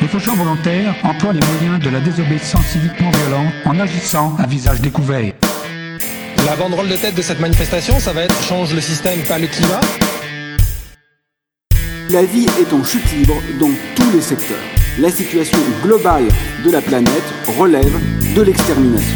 Les faucheurs volontaires emploient les moyens de la désobéissance civique non violente en agissant à visage découvert. La banderole de tête de cette manifestation, ça va être « Change le système, pas le climat ». La vie est en chute libre dans tous les secteurs. La situation globale de la planète relève de l'extermination.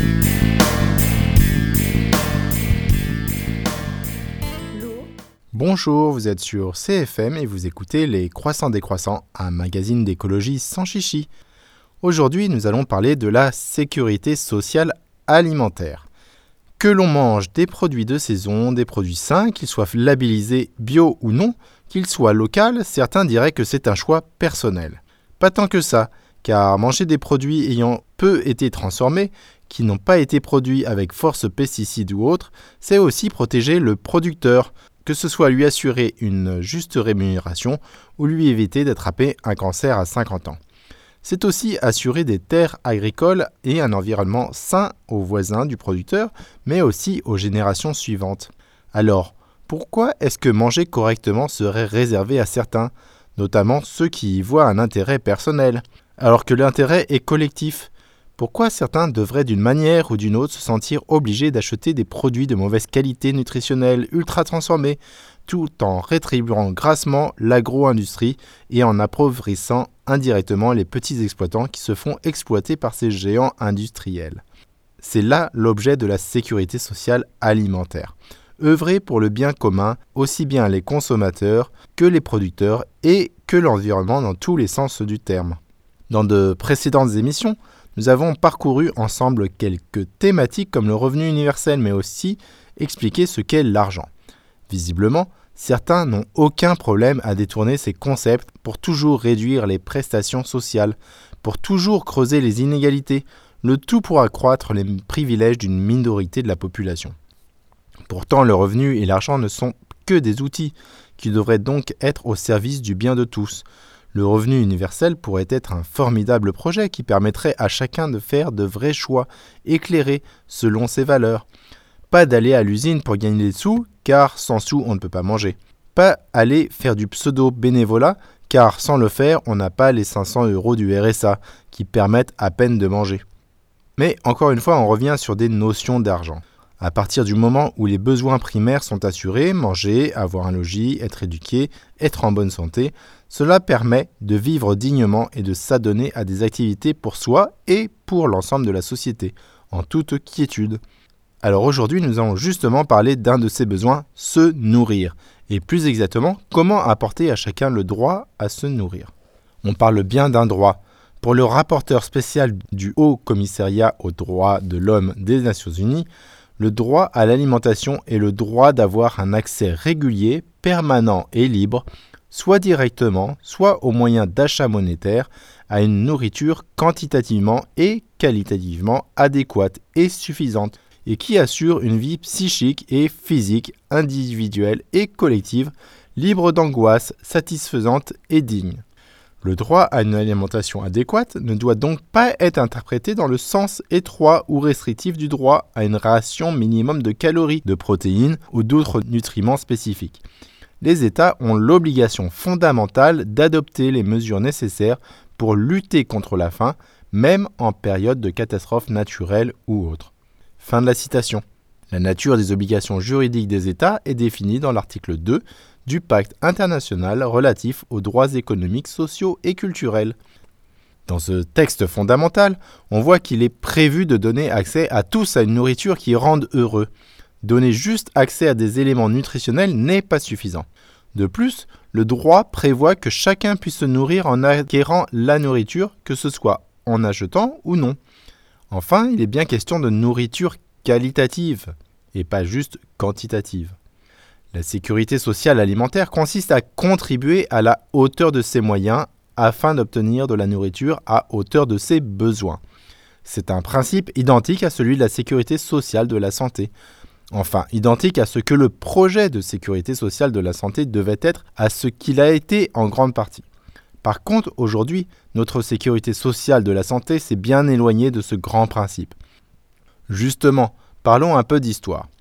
Bonjour, vous êtes sur CFM et vous écoutez Les Croissants Décroissants, un magazine d'écologie sans chichi. Aujourd'hui, nous allons parler de la sécurité sociale alimentaire. Que l'on mange des produits de saison, des produits sains, qu'ils soient labellisés bio ou non, qu'ils soient locaux, certains diraient que c'est un choix personnel. Pas tant que ça, car manger des produits ayant peu été transformés, qui n'ont pas été produits avec force pesticides ou autres, c'est aussi protéger le producteur, que ce soit lui assurer une juste rémunération ou lui éviter d'attraper un cancer à 50 ans. C'est aussi assurer des terres agricoles et un environnement sain aux voisins du producteur, mais aussi aux générations suivantes. Alors, pourquoi est-ce que manger correctement serait réservé à certains, notamment ceux qui y voient un intérêt personnel, alors que l'intérêt est collectif ? Pourquoi certains devraient d'une manière ou d'une autre se sentir obligés d'acheter des produits de mauvaise qualité nutritionnelle ultra transformés, tout en rétribuant grassement l'agro-industrie et en appauvrissant indirectement les petits exploitants qui se font exploiter par ces géants industriels. C'est là l'objet de la sécurité sociale alimentaire. Œuvrer pour le bien commun, aussi bien les consommateurs que les producteurs et que l'environnement dans tous les sens du terme. Dans de précédentes émissions, nous avons parcouru ensemble quelques thématiques comme le revenu universel, mais aussi expliqué ce qu'est l'argent. Visiblement, certains n'ont aucun problème à détourner ces concepts pour toujours réduire les prestations sociales, pour toujours creuser les inégalités, le tout pour accroître les privilèges d'une minorité de la population. Pourtant, le revenu et l'argent ne sont que des outils qui devraient donc être au service du bien de tous. Le revenu universel pourrait être un formidable projet qui permettrait à chacun de faire de vrais choix, éclairés selon ses valeurs. Pas d'aller à l'usine pour gagner des sous, car sans sous on ne peut pas manger. Pas aller faire du pseudo-bénévolat, car sans le faire on n'a pas les 500 € du RSA, qui permettent à peine de manger. Mais encore une fois on revient sur des notions d'argent. À partir du moment où les besoins primaires sont assurés, manger, avoir un logis, être éduqué, être en bonne santé, cela permet de vivre dignement et de s'adonner à des activités pour soi et pour l'ensemble de la société, en toute quiétude. Alors aujourd'hui, nous allons justement parler d'un de ces besoins, se nourrir, et plus exactement, comment apporter à chacun le droit à se nourrir. On parle bien d'un droit. Pour le rapporteur spécial du Haut Commissariat aux droits de l'homme des Nations Unies, le droit à l'alimentation est le droit d'avoir un accès régulier, permanent et libre, soit directement, soit au moyen d'achats monétaires, à une nourriture quantitativement et qualitativement adéquate et suffisante, et qui assure une vie psychique et physique, individuelle et collective, libre d'angoisse, satisfaisante et digne. Le droit à une alimentation adéquate ne doit donc pas être interprété dans le sens étroit ou restrictif du droit à une ration minimum de calories, de protéines ou d'autres nutriments spécifiques. Les États ont l'obligation fondamentale d'adopter les mesures nécessaires pour lutter contre la faim, même en période de catastrophe naturelle ou autre. Fin de la citation. La nature des obligations juridiques des États est définie dans l'article 2 du Pacte international relatif aux droits économiques, sociaux et culturels. Dans ce texte fondamental, on voit qu'il est prévu de donner accès à tous à une nourriture qui rende heureux. Donner juste accès à des éléments nutritionnels n'est pas suffisant. De plus, le droit prévoit que chacun puisse se nourrir en acquérant la nourriture, que ce soit en achetant ou non. Enfin, il est bien question de nourriture qualitative et pas juste quantitative. La sécurité sociale alimentaire consiste à contribuer à la hauteur de ses moyens afin d'obtenir de la nourriture à hauteur de ses besoins. C'est un principe identique à celui de la sécurité sociale de la santé. Enfin, identique à ce que le projet de sécurité sociale de la santé devait être, à ce qu'il a été en grande partie. Par contre, aujourd'hui, notre sécurité sociale de la santé s'est bien éloignée de ce grand principe. Justement, parlons un peu d'histoire.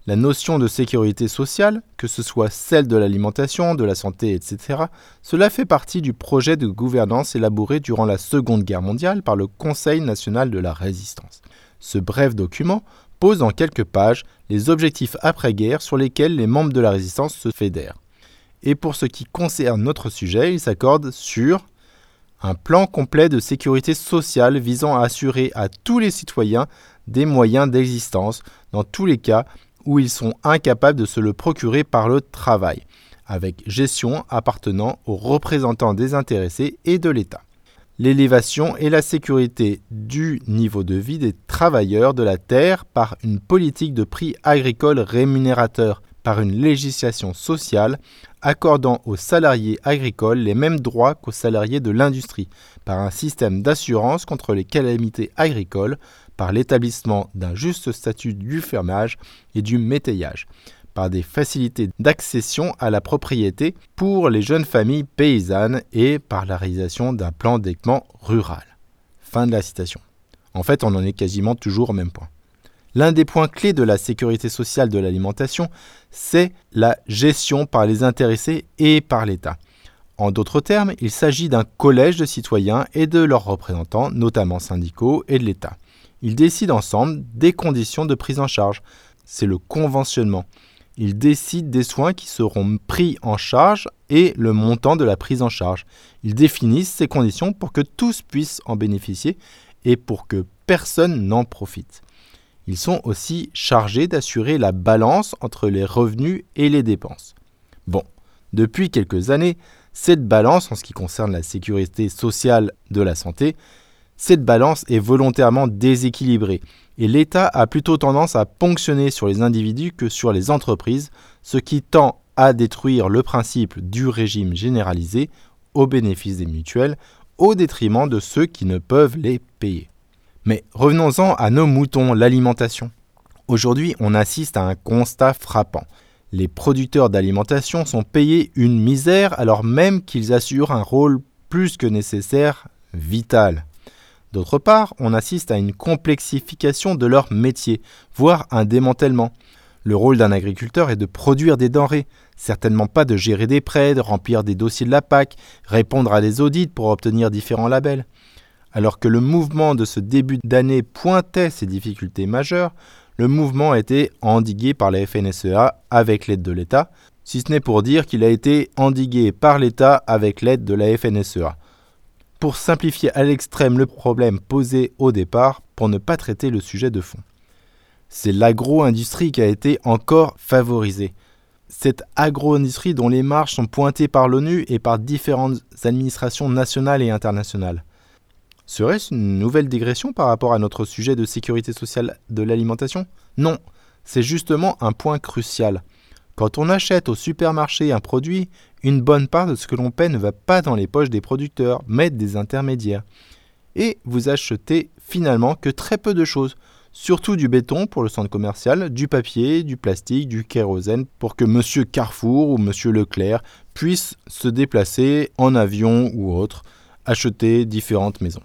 La notion de sécurité sociale, que ce soit celle de l'alimentation, de la santé, etc., cela fait partie du projet de gouvernance élaboré durant la Seconde Guerre mondiale par le Conseil national de la résistance. Ce bref document pose en quelques pages les objectifs après-guerre sur lesquels les membres de la résistance se fédèrent. Et pour ce qui concerne notre sujet, il s'accorde sur un plan complet de sécurité sociale visant à assurer à tous les citoyens des moyens d'existence dans tous les cas où ils sont incapables de se le procurer par le travail, avec gestion appartenant aux représentants des intéressés et de l'État. L'élévation et la sécurité du niveau de vie des travailleurs de la terre par une politique de prix agricoles rémunérateurs, par une législation sociale accordant aux salariés agricoles les mêmes droits qu'aux salariés de l'industrie, par un système d'assurance contre les calamités agricoles, par l'établissement d'un juste statut du fermage et du métayage, par des facilités d'accession à la propriété pour les jeunes familles paysannes et par la réalisation d'un plan d'équipement rural. Fin de la citation. En fait, on en est quasiment toujours au même point. L'un des points clés de la sécurité sociale de l'alimentation, c'est la gestion par les intéressés et par l'État. En d'autres termes, il s'agit d'un collège de citoyens et de leurs représentants, notamment syndicaux et de l'État. Ils décident ensemble des conditions de prise en charge. C'est le conventionnement. Ils décident des soins qui seront pris en charge et le montant de la prise en charge. Ils définissent ces conditions pour que tous puissent en bénéficier et pour que personne n'en profite. Ils sont aussi chargés d'assurer la balance entre les revenus et les dépenses. Bon, depuis quelques années, cette balance en ce qui concerne la sécurité sociale de la santé, cette balance est volontairement déséquilibrée et l'État a plutôt tendance à ponctionner sur les individus que sur les entreprises, ce qui tend à détruire le principe du régime généralisé au bénéfice des mutuelles, au détriment de ceux qui ne peuvent les payer. Mais revenons-en à nos moutons, l'alimentation. Aujourd'hui, on assiste à un constat frappant. Les producteurs d'alimentation sont payés une misère alors même qu'ils assurent un rôle plus que nécessaire, vital. D'autre part, on assiste à une complexification de leur métier, voire un démantèlement. Le rôle d'un agriculteur est de produire des denrées, certainement pas de gérer des prêts, de remplir des dossiers de la PAC, répondre à des audits pour obtenir différents labels. Alors que le mouvement de ce début d'année pointait ces difficultés majeures, le mouvement a été endigué par la FNSEA avec l'aide de l'État, si ce n'est pour dire qu'il a été endigué par l'État avec l'aide de la FNSEA. Pour simplifier à l'extrême le problème posé au départ, pour ne pas traiter le sujet de fond. C'est l'agro-industrie qui a été encore favorisée. Cette agro-industrie dont les marges sont pointées par l'ONU et par différentes administrations nationales et internationales. Serait-ce une nouvelle digression par rapport à notre sujet de sécurité sociale de l'alimentation ? Non, c'est justement un point crucial. Quand on achète au supermarché un produit, une bonne part de ce que l'on paie ne va pas dans les poches des producteurs, mais des intermédiaires. Et vous achetez finalement que très peu de choses, surtout du béton pour le centre commercial, du papier, du plastique, du kérosène, pour que Monsieur Carrefour ou Monsieur Leclerc puissent se déplacer en avion ou autre, acheter différentes maisons.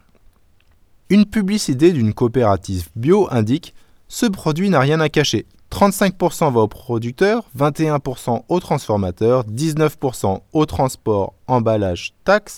Une publicité d'une coopérative bio indique « Ce produit n'a rien à cacher. 35% va aux producteurs, 21% aux transformateurs, 19% au transport, emballage, taxes,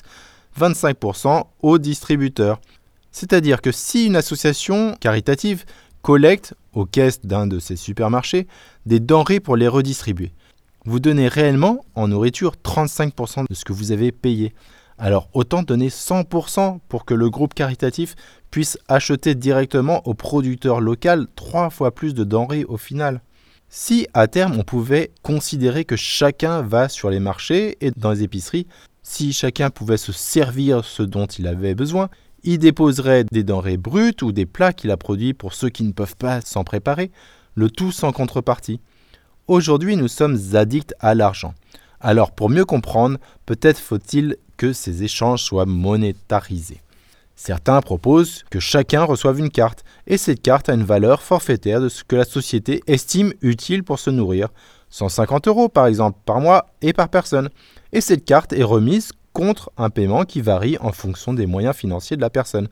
25% aux distributeurs. » C'est-à-dire que si une association caritative collecte aux caisses d'un de ces supermarchés des denrées pour les redistribuer, vous donnez réellement en nourriture 35% de ce que vous avez payé. Alors autant donner 100% pour que le groupe caritatif puisse acheter directement au producteur local 3 fois plus de denrées au final. Si à terme on pouvait considérer que chacun va sur les marchés et dans les épiceries, si chacun pouvait se servir ce dont il avait besoin, il déposerait des denrées brutes ou des plats qu'il a produits pour ceux qui ne peuvent pas s'en préparer, le tout sans contrepartie. Aujourd'hui, nous sommes addicts à l'argent. Alors pour mieux comprendre, peut-être faut-il que ces échanges soient monétarisés. Certains proposent que chacun reçoive une carte, et cette carte a une valeur forfaitaire de ce que la société estime utile pour se nourrir. 150 € par exemple par mois et par personne. Et cette carte est remise contre un paiement qui varie en fonction des moyens financiers de la personne.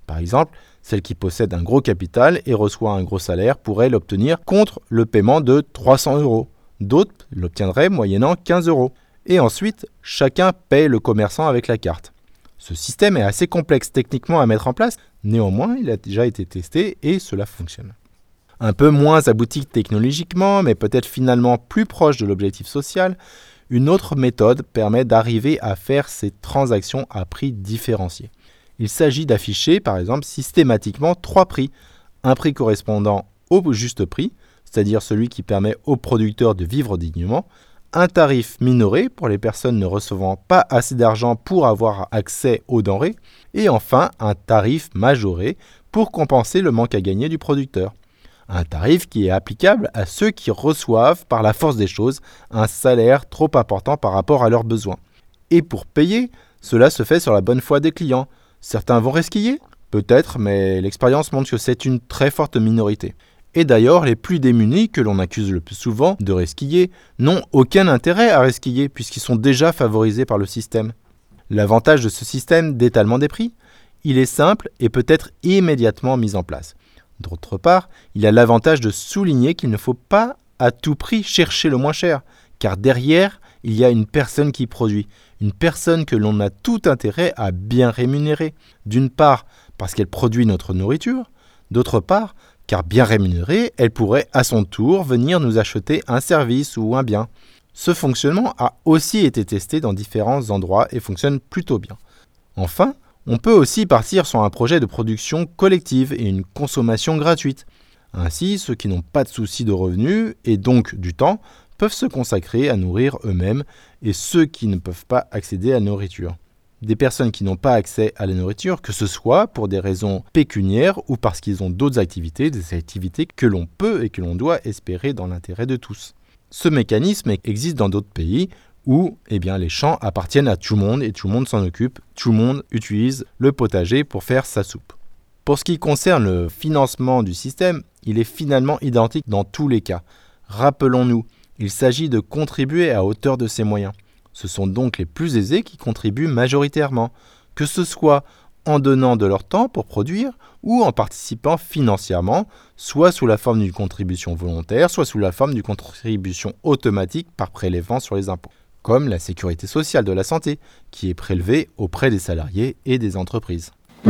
Par exemple, celle qui possède un gros capital et reçoit un gros salaire pourrait l'obtenir contre le paiement de 300 €. D'autres l'obtiendraient moyennant 15 €. Et ensuite, chacun paie le commerçant avec la carte. Ce système est assez complexe techniquement à mettre en place, néanmoins il a déjà été testé et cela fonctionne. Un peu moins abouti technologiquement, mais peut-être finalement plus proche de l'objectif social, une autre méthode permet d'arriver à faire ces transactions à prix différenciés. Il s'agit d'afficher par exemple systématiquement 3 prix. Un prix correspondant au juste prix, c'est-à-dire celui qui permet aux producteurs de vivre dignement, un tarif minoré pour les personnes ne recevant pas assez d'argent pour avoir accès aux denrées, et enfin un tarif majoré pour compenser le manque à gagner du producteur. Un tarif qui est applicable à ceux qui reçoivent par la force des choses un salaire trop important par rapport à leurs besoins. Et pour payer, cela se fait sur la bonne foi des clients. Certains vont resquiller ? Peut-être, mais l'expérience montre que c'est une très forte minorité. Et d'ailleurs, les plus démunis, que l'on accuse le plus souvent de resquiller, n'ont aucun intérêt à resquiller puisqu'ils sont déjà favorisés par le système. L'avantage de ce système d'étalement des prix, il est simple et peut être immédiatement mis en place. D'autre part, il a l'avantage de souligner qu'il ne faut pas à tout prix chercher le moins cher, car derrière, il y a une personne qui produit, une personne que l'on a tout intérêt à bien rémunérer. D'une part, parce qu'elle produit notre nourriture, d'autre part, car bien rémunérée, elle pourrait à son tour venir nous acheter un service ou un bien. Ce fonctionnement a aussi été testé dans différents endroits et fonctionne plutôt bien. Enfin, on peut aussi partir sur un projet de production collective et une consommation gratuite. Ainsi, ceux qui n'ont pas de soucis de revenus et donc du temps peuvent se consacrer à nourrir eux-mêmes et ceux qui ne peuvent pas accéder à la nourriture. Des personnes qui n'ont pas accès à la nourriture, que ce soit pour des raisons pécuniaires ou parce qu'ils ont d'autres activités, des activités que l'on peut et que l'on doit espérer dans l'intérêt de tous. Ce mécanisme existe dans d'autres pays où les champs appartiennent à tout le monde et tout le monde s'en occupe, tout le monde utilise le potager pour faire sa soupe. Pour ce qui concerne le financement du système, il est finalement identique dans tous les cas. Rappelons-nous, il s'agit de contribuer à hauteur de ses moyens. Ce sont donc les plus aisés qui contribuent majoritairement, que ce soit en donnant de leur temps pour produire ou en participant financièrement, soit sous la forme d'une contribution volontaire, soit sous la forme d'une contribution automatique par prélèvement sur les impôts, comme la sécurité sociale de la santé, qui est prélevée auprès des salariés et des entreprises. Il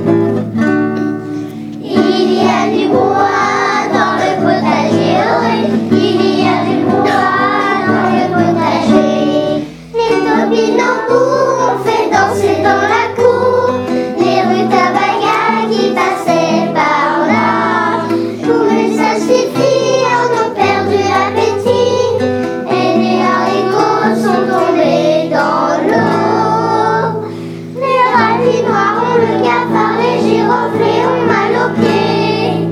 y a du bois dans le potager, il y a du bois dans le potager. Les topinambours ont fait danser dans la cour les rutabagas qui passaient par là. Pour ça suffit, on a perdu l'appétit et les haricots sont tombés dans l'eau. Les radis noirs ont le cafard, les giroflées ont mal aux pieds.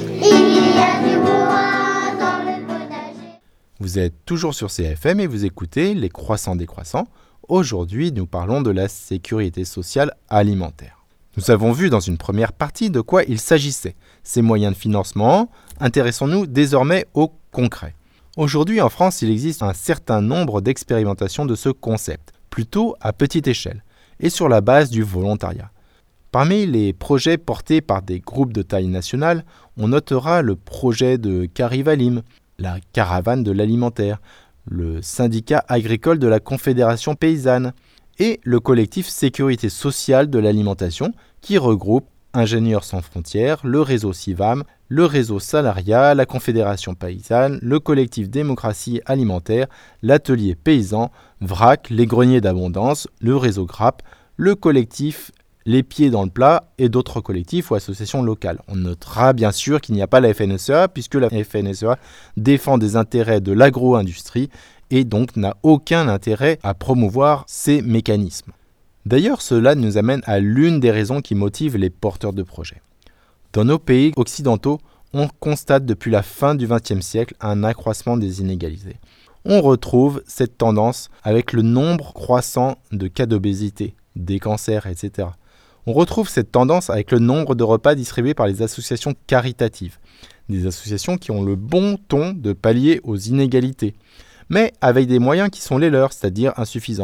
Il y a du bois dans le potager. Vous êtes toujours sur CFM et vous écoutez Les Croissants décroissants. Aujourd'hui, nous parlons de la sécurité sociale alimentaire. Nous avons vu dans une première partie de quoi il s'agissait. Ces moyens de financement, intéressons-nous désormais au concret. Aujourd'hui, en France, il existe un certain nombre d'expérimentations de ce concept, plutôt à petite échelle, et sur la base du volontariat. Parmi les projets portés par des groupes de taille nationale, on notera le projet de Carivalim, la caravane de l'alimentaire, le syndicat agricole de la Confédération paysanne et le collectif Sécurité sociale de l'alimentation qui regroupe Ingénieurs sans frontières, le réseau CIVAM, le réseau Salariat, la Confédération paysanne, le collectif Démocratie alimentaire, l'atelier paysan, VRAC, les greniers d'abondance, le réseau GRAP, le collectif Les Pieds dans le Plat et d'autres collectifs ou associations locales. On notera bien sûr qu'il n'y a pas la FNSEA puisque la FNSEA défend des intérêts de l'agro-industrie et donc n'a aucun intérêt à promouvoir ces mécanismes. D'ailleurs, cela nous amène à l'une des raisons qui motivent les porteurs de projets. Dans nos pays occidentaux, on constate depuis la fin du XXe siècle un accroissement des inégalités. On retrouve cette tendance avec le nombre croissant de cas d'obésité, des cancers, etc. On retrouve cette tendance avec le nombre de repas distribués par les associations caritatives, des associations qui ont le bon ton de pallier aux inégalités, mais avec des moyens qui sont les leurs, c'est-à-dire insuffisants.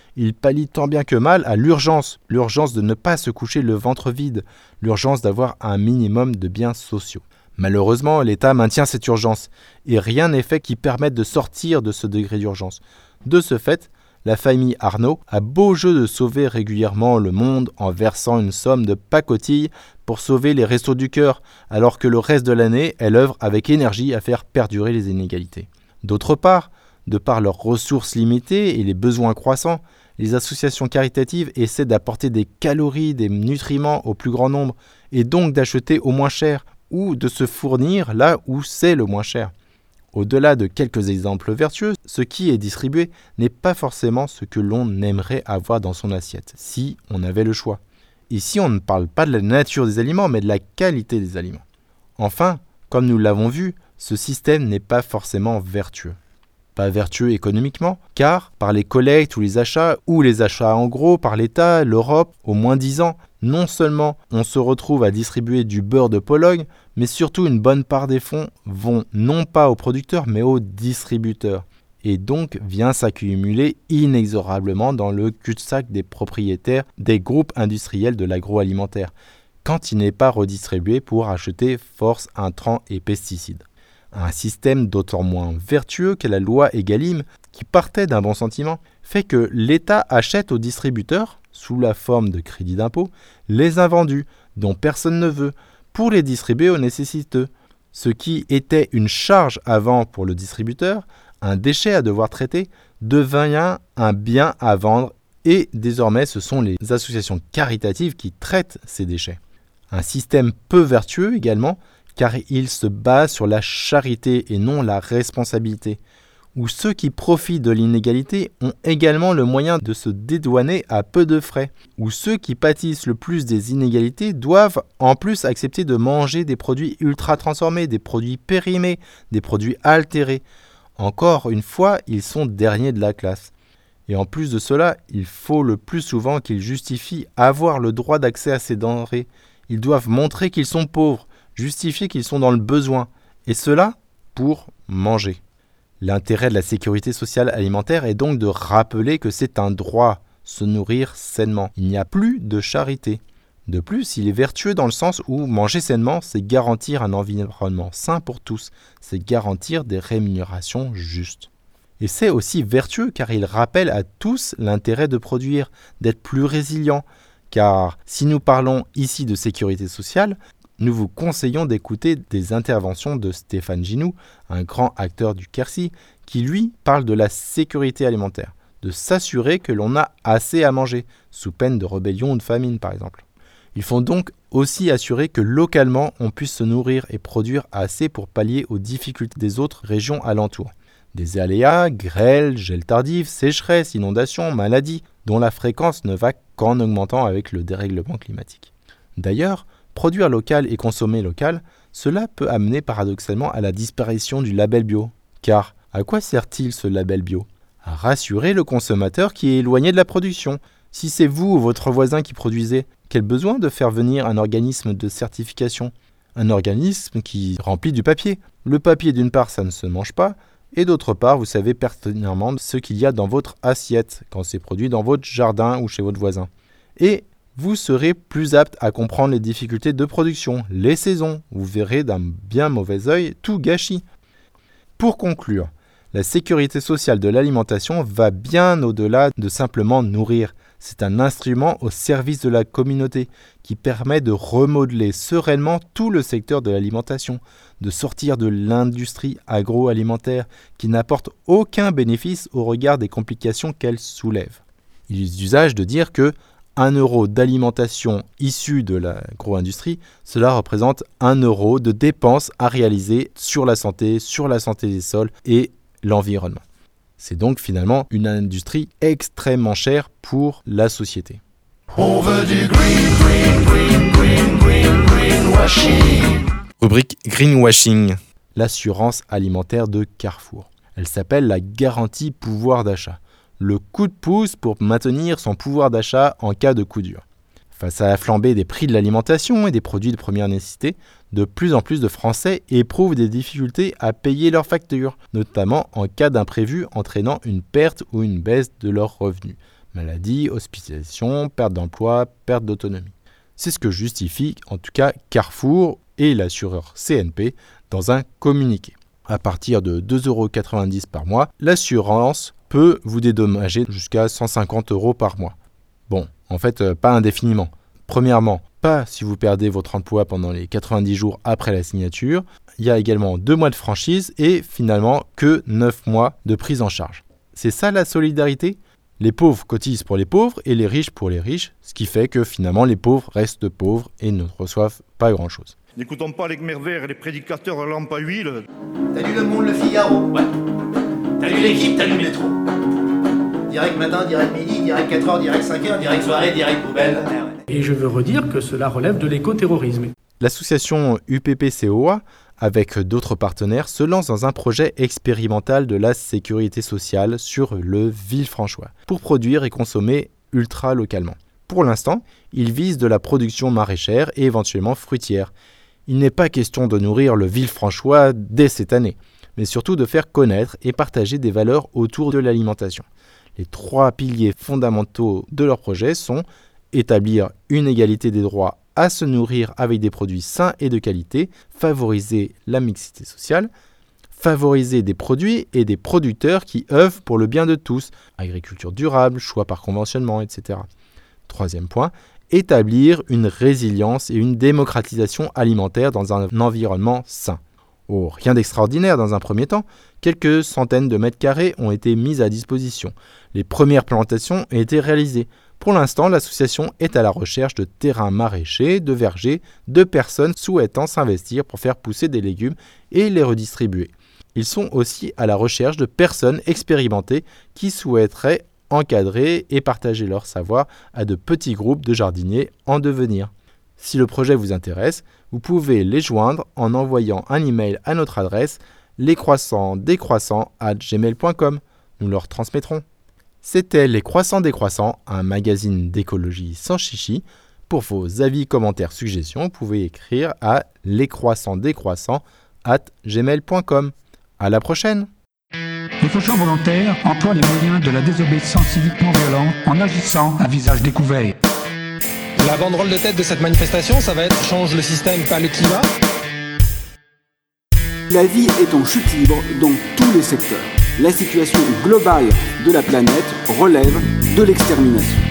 Il pallie tant bien que mal à l'urgence de ne pas se coucher le ventre vide, l'urgence d'avoir un minimum de biens sociaux. Malheureusement, l'État maintient cette urgence, et rien n'est fait qui permette de sortir de ce degré d'urgence. De ce fait, la famille Arnault a beau jeu de sauver régulièrement le monde en versant une somme de pacotille pour sauver les restos du cœur, alors que le reste de l'année, elle œuvre avec énergie à faire perdurer les inégalités. D'autre part, de par leurs ressources limitées et les besoins croissants, les associations caritatives essaient d'apporter des calories, des nutriments au plus grand nombre, et donc d'acheter au moins cher, ou de se fournir là où c'est le moins cher. Au-delà de quelques exemples vertueux, ce qui est distribué n'est pas forcément ce que l'on aimerait avoir dans son assiette, si on avait le choix. Ici, on ne parle pas de la nature des aliments, mais de la qualité des aliments. Enfin, comme nous l'avons vu, ce système n'est pas forcément vertueux. Pas vertueux économiquement, car par les collectes ou les achats en gros par l'État, l'Europe, au moins 10 ans, non seulement on se retrouve à distribuer du beurre de Pologne, mais surtout une bonne part des fonds vont non pas aux producteurs, mais aux distributeurs. Et donc vient s'accumuler inexorablement dans le cul-de-sac des propriétaires des groupes industriels de l'agroalimentaire, quand il n'est pas redistribué pour acheter force, intrants et pesticides. Un système d'autant moins vertueux que la loi Egalim, qui partait d'un bon sentiment, fait que l'État achète aux distributeurs, sous la forme de crédit d'impôt, les invendus, dont personne ne veut, pour les distribuer aux nécessiteux. Ce qui était une charge avant pour le distributeur, un déchet à devoir traiter, devient un bien à vendre et désormais ce sont les associations caritatives qui traitent ces déchets. Un système peu vertueux également, car il se base sur la charité et non la responsabilité, où ceux qui profitent de l'inégalité ont également le moyen de se dédouaner à peu de frais, où ceux qui pâtissent le plus des inégalités doivent en plus accepter de manger des produits ultra transformés, des produits périmés, des produits altérés. Encore une fois, ils sont derniers de la classe. Et en plus de cela, il faut le plus souvent qu'ils justifient avoir le droit d'accès à ces denrées. Ils doivent montrer qu'ils sont pauvres, justifier qu'ils sont dans le besoin, et cela pour manger. L'intérêt de la sécurité sociale alimentaire est donc de rappeler que c'est un droit, se nourrir sainement. Il n'y a plus de charité. De plus, il est vertueux dans le sens où manger sainement, c'est garantir un environnement sain pour tous, c'est garantir des rémunérations justes. Et c'est aussi vertueux car il rappelle à tous l'intérêt de produire, d'être plus résilient, car si nous parlons ici de sécurité sociale, nous vous conseillons d'écouter des interventions de Stéphane Ginoux, un grand acteur du Quercy, qui lui parle de la sécurité alimentaire, de s'assurer que l'on a assez à manger, sous peine de rébellion ou de famine par exemple. Il faut donc aussi assurer que localement on puisse se nourrir et produire assez pour pallier aux difficultés des autres régions alentours. Des aléas, grêles, gels tardifs, sécheresses, inondations, maladies, dont la fréquence ne va qu'en augmentant avec le dérèglement climatique. D'ailleurs, produire local et consommer local, cela peut amener paradoxalement à la disparition du label bio. Car à quoi sert-il ce label bio ? À rassurer le consommateur qui est éloigné de la production. Si c'est vous ou votre voisin qui produisez, quel besoin de faire venir un organisme de certification ? Un organisme qui remplit du papier. Le papier d'une part ça ne se mange pas, et d'autre part vous savez pertinemment ce qu'il y a dans votre assiette quand c'est produit dans votre jardin ou chez votre voisin. Et vous serez plus apte à comprendre les difficultés de production, les saisons. Vous verrez d'un bien mauvais œil tout gâchis. Pour conclure, la sécurité sociale de l'alimentation va bien au-delà de simplement nourrir. C'est un instrument au service de la communauté qui permet de remodeler sereinement tout le secteur de l'alimentation, de sortir de l'industrie agroalimentaire qui n'apporte aucun bénéfice au regard des complications qu'elle soulève. Il est d'usage de dire que 1 euro d'alimentation issue de l'agro-industrie, cela représente 1 euro de dépenses à réaliser sur la santé des sols et l'environnement. C'est donc finalement une industrie extrêmement chère pour la société. On veut du greenwashing. Rubrique greenwashing, l'assurance alimentaire de Carrefour. Elle s'appelle la garantie pouvoir d'achat. Le coup de pouce pour maintenir son pouvoir d'achat en cas de coup dur. Face à la flambée des prix de l'alimentation et des produits de première nécessité, de plus en plus de Français éprouvent des difficultés à payer leurs factures, notamment en cas d'imprévu entraînant une perte ou une baisse de leurs revenus. Maladie, hospitalisation, perte d'emploi, perte d'autonomie. C'est ce que justifie en tout cas Carrefour et l'assureur CNP dans un communiqué. À partir de 2,90 € par mois, l'assurance peut vous dédommager jusqu'à 150 € par mois. Bon, en fait, pas indéfiniment. Premièrement, pas si vous perdez votre emploi pendant les 90 jours après la signature. Il y a également 2 mois de franchise et finalement que 9 mois de prise en charge. C'est ça la solidarité ? Les pauvres cotisent pour les pauvres et les riches pour les riches, ce qui fait que finalement les pauvres restent pauvres et ne reçoivent pas grand-chose. N'écoutons pas les Khmer verts et les prédicateurs à lampe à huile. T'as lu Le Monde, Le Figaro? Ouais. T'as lu L'Équipe, t'as lu Métro. Direct matin, direct midi, direct 4h, direct 5h, direct soirée, direct poubelle. Et je veux redire que cela relève de l'écoterrorisme. L'association UPP-COA, avec d'autres partenaires, se lance dans un projet expérimental de la sécurité sociale sur le Villefranchois, pour produire et consommer ultra localement. Pour l'instant, il vise de la production maraîchère et éventuellement fruitière. Il n'est pas question de nourrir le Villefranchois dès cette année, mais surtout de faire connaître et partager des valeurs autour de l'alimentation. Les 3 piliers fondamentaux de leur projet sont établir une égalité des droits à se nourrir avec des produits sains et de qualité, favoriser la mixité sociale, favoriser des produits et des producteurs qui œuvrent pour le bien de tous, agriculture durable, choix par conventionnement, etc. 3e point, établir une résilience et une démocratisation alimentaire dans un environnement sain. Oh, rien d'extraordinaire dans un premier temps, quelques centaines de mètres carrés ont été mis à disposition. Les premières plantations ont été réalisées. Pour l'instant, l'association est à la recherche de terrains maraîchers, de vergers, de personnes souhaitant s'investir pour faire pousser des légumes et les redistribuer. Ils sont aussi à la recherche de personnes expérimentées qui souhaiteraient encadrer et partager leur savoir à de petits groupes de jardiniers en devenir. Si le projet vous intéresse, vous pouvez les joindre en envoyant un email à notre adresse lescroissants-décroissants@gmail.com. Nous leur transmettrons. C'était Les Croissants Décroissants, un magazine d'écologie sans chichi. Pour vos avis, commentaires, suggestions, vous pouvez écrire à lescroissantsdécroissants@gmail.com. À la prochaine! Les faucheurs volontaires emploient les moyens de la désobéissance civiquement violente en agissant à visage découvert. La banderole de tête de cette manifestation, ça va être « Change le système, pas le climat ». La vie est en chute libre dans tous les secteurs. La situation globale de la planète relève de l'extermination.